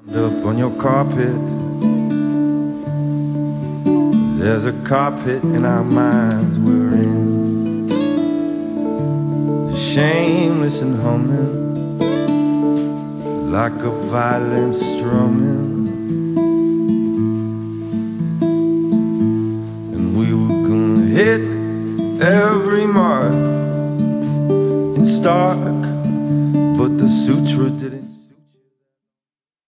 Up on your carpet, there's a carpet in our minds we're in, shameless and humming like a violin strumming. And we were gonna hit every mark in Stark, but the sutra didn't.